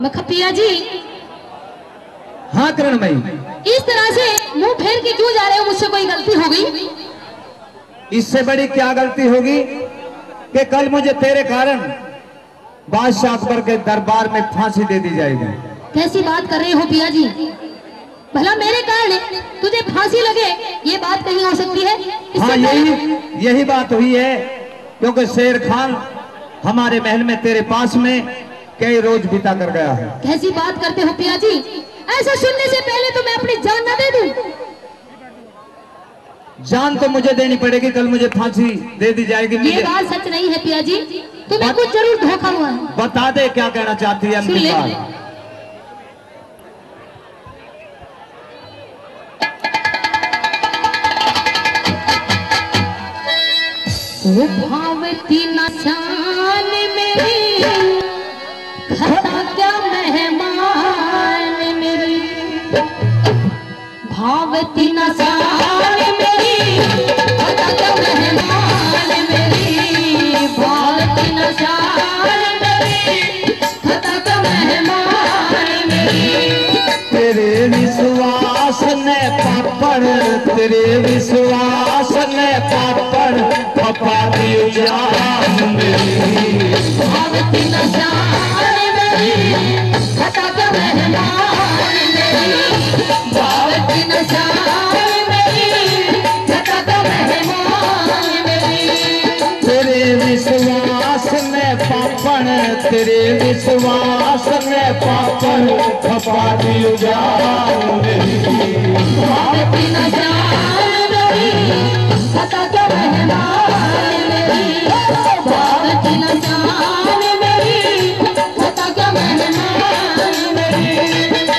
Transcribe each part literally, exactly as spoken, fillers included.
मखपिया जी। हाँ करण भाई, इस तरह से मुंह फेर के क्यों जा रहे हो? मुझसे कोई गलती हो गई? इससे बड़ी क्या गलती होगी कि कल मुझे तेरे कारण बादशाह अकबर के दरबार में फांसी दे दी जाएगी। कैसी बात कर रहे हो पिया जी? भला मेरे कारण तुझे फांसी लगे, ये बात कहीं हो सकती है? हाँ यही यही बात हुई है, क्योंकि शेर खान हमारे महल में तेरे पास में कई रोज बिता कर गया है। कैसी बात करते हो पिया जी? ऐसा सुनने से पहले तो मैं अपनी जान ना दे दूं। जान तो मुझे देनी पड़ेगी, कल मुझे फांसी दे दी जाएगी। ये बात सच नहीं है पिया जी, तुम्हें कुछ जरूर धोखा हुआ है। बता दे क्या कहना चाहती है अंतिम बार। वो भावती न जान मेरी, खता क्या मेहमान मेरी, भावती न जान मेरी, खता क्या मेहमान मेरी, भावती न जान मेरी, खता क्या मेहमान मेरी। तेरे विश्वास ने पापड़, तेरे विश्वास ने पापड़ पपा दियो जान मेरी, भावती न जान मेरी, खता क्या मेहमान मेरी, भावती न जान मेरी, खता क्या मेहमान मेरी। तेरे विश्वास ने पापड़, तेरे विश्वास ने पापड़ पपा दियो जान मेरी, भावती न जान मेरी, खता क्या मेहमान मेरी, भावती न जान मेरी, खता क्या मेहमान मेरी।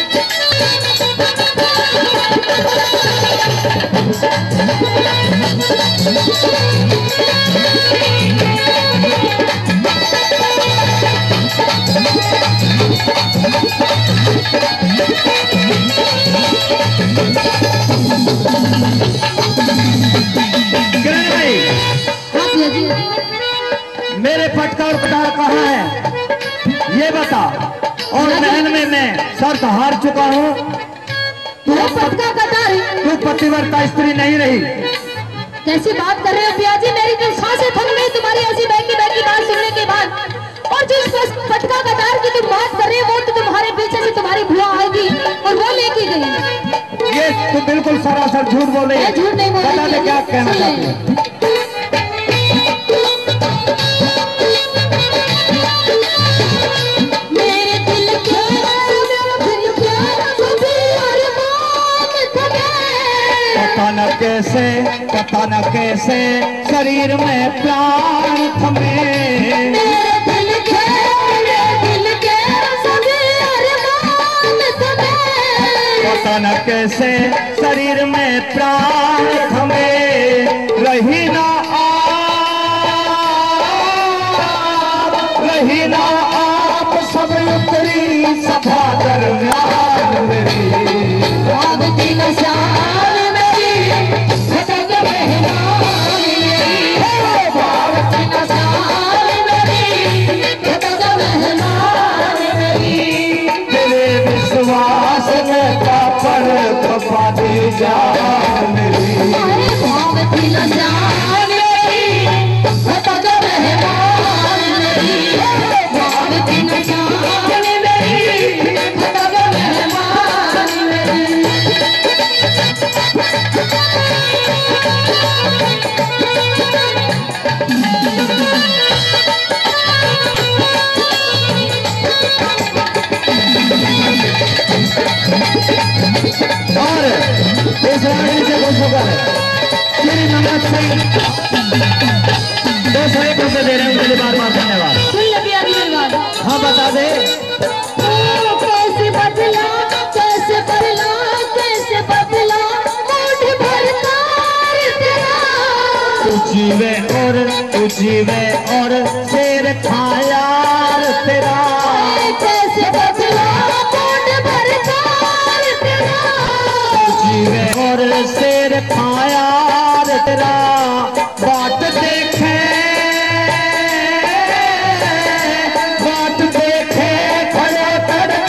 मेरे पटका और पटार कहाँ है ये बता। और महल में मैं शर्त हार चुका हूँ। तू पटका कटार, तू पतिव्रता स्त्री नहीं रही। कैसी बात कर रहे हो पिया जी? मेरी जो सांसें थम गई तुम्हारी ऐसी बहकी बहकी बात सुनने के बाद। और जिस पटका कटार की तुम बात कर रहे हो वो तो तुम्हारे पीछे से तुम्हारी बुआ आएगी और वो लेके गई। ये तू बिल्कुल सरासर झूठ बोले। झूठ नहीं बोल रही। बता दे क्या कहना चाहती है। पता न कैसे, पता न कैसे शरीर में प्राण थमे, मेरे दिल के, मेरे दिल के सभी अरमान थमे, पता न कैसे शरीर में प्राण थमे। रही ना आप, रही ना आप सब उतरी सभा दरम्यान मेरी, भावती न जान मेरी, खता क्या मेहमान मेरी, भावती न जान मेरी, खता क्या मेहमान मेरी। तेरे विश्वास में पापड़ पपा दी जान मेरी, भावती न जान मेरी, खता क्या मेहमान मेरी, भावती न जान मेरी, खता क्या मेहमान मेरी। और इस रानी से बहुत शुक्र है। श्री नमक सिंह दो सौ एक रुपये दे रहे हैं, उनके लिए बार बार धन्यवाद। सुन ले पिया जी मेरी बात। हाँ बता दे। ओ, कैसे बदला, कैसे बदला, कैसे बदला मूड भरता तेरा। तू जीवे और तू जीवे और शेर खाया तेरा, कैसे बदला मूड भरता तेरा। तू जीवे और शेर खाया तेरा। बाट देखे, बाट देखे खड़े खड़े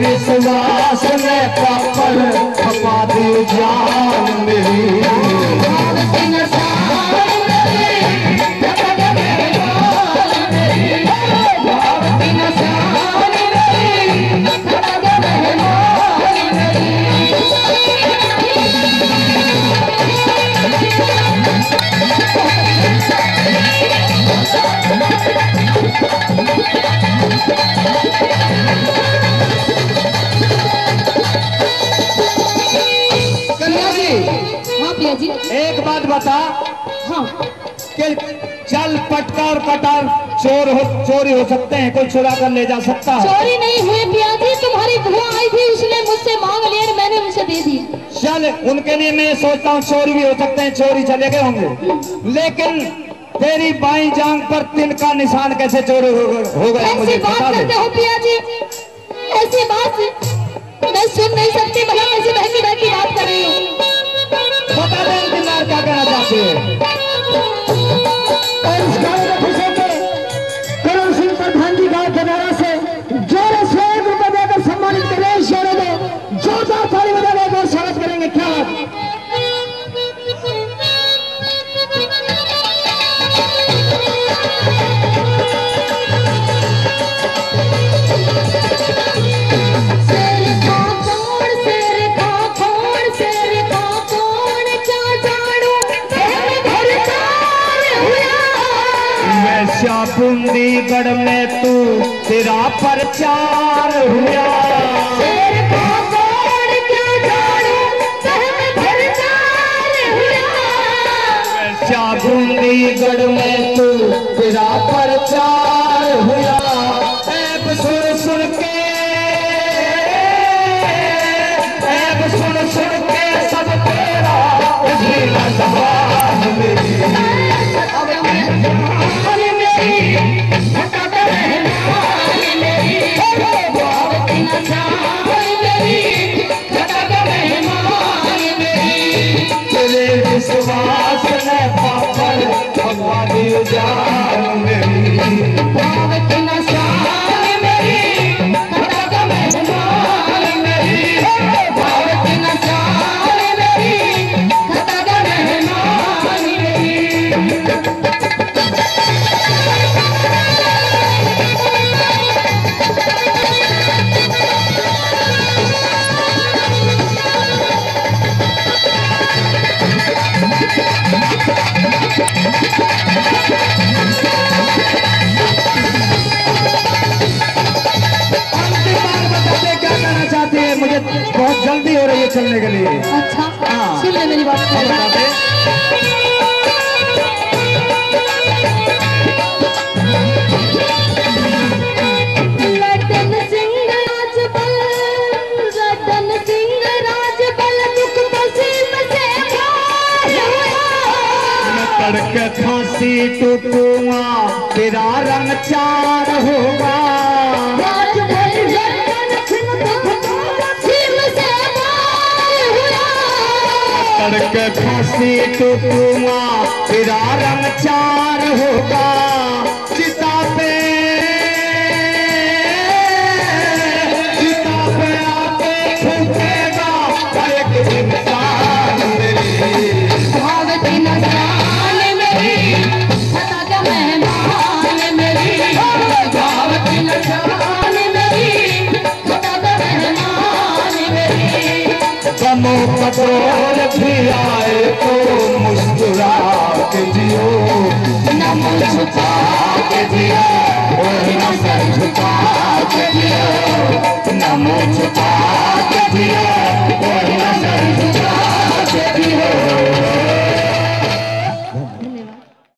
विश्वास ने पापड़ खपा दी जान मेरी। जी एक बात बता, हाँ कि चल पटका और कटार चोर हो चोरी हो सकते हैं, कोई चुरा कर ले जा सकता है। चोरी नहीं हुई पिया जी, तुम्हारी बुआ आई थी उसने मुझसे मांग लिया और मैंने उनसे दे दी। चल उनके लिए मैं सोचता हूँ चोरी भी हो सकते हैं, चोरी चले गए होंगे, लेकिन तेरी बाई जांग पर तिनका निशान कैसे चोरी हो, हो गया मुझे बात बता करते हो पिया जी, ऐसी बात मैं सुन नहीं सकती, भला कैसी बहकी बहकी बात कर रही हूँ। बता दे इंतजार क्या कहना चाहती है। और इस गाने को खुश होकर करण सिंह प्रधान जी गांव के द्वारा से जोर से एक रुपए देकर सम्मानित करें। शेरों को जोरदार ताली बजाकर और स्वागत करेंगे। क्या बूंदीगढ़ में तू तेरा प्रचार हुआ, क्या बूंदीगढ़ में तू तेरा प्रचार हुआ। ऐब सुन सुन के ऐब सुन सुन के सब तेरा उजला जवान मेरी। विश्वास ने पापड़ भगवा दी जान मेरी। मुझे बहुत जल्दी हो रही है चलने के लिए। अच्छा हाँ। सुन ले मेरी बात। रतन सिंह राजबल, रतन सिंह राजबल दुख नसीब से तड़के फांसी टूटूंगा तेरा रंग चार होगा। तड़के फांसी टूटूंगा तेरा रंग चार होगा। चिता पे चिता पे आके फूकेगा एक इंसान मेरी। भावती नजान मेरी खता का मेहमान मेरी, भावती नजान मेरी खता का मेहमान मेरी। गमों कटोर भी आए तो मुस्कुरा के जियो, न मुझ छुपा के जियो और न सर झुका